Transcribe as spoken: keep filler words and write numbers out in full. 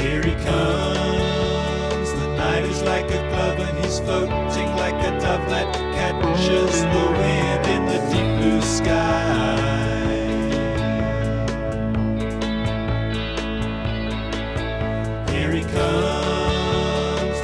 Here he comes, the night is like a glove and he's floating like a dove that catches the wind in the deep blue sky.